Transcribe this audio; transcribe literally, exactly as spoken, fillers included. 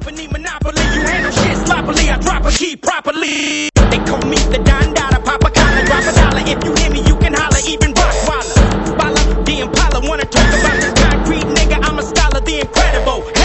company monopoly. You handle shit sloppily, I drop a key properly. They call me the Don Dada, pop a collar, drop a dollar. If you hear me, you can holler, even Rottweiler. Follow the Impala, wanna talk about this concrete nigga, I'm a scholar, the incredible.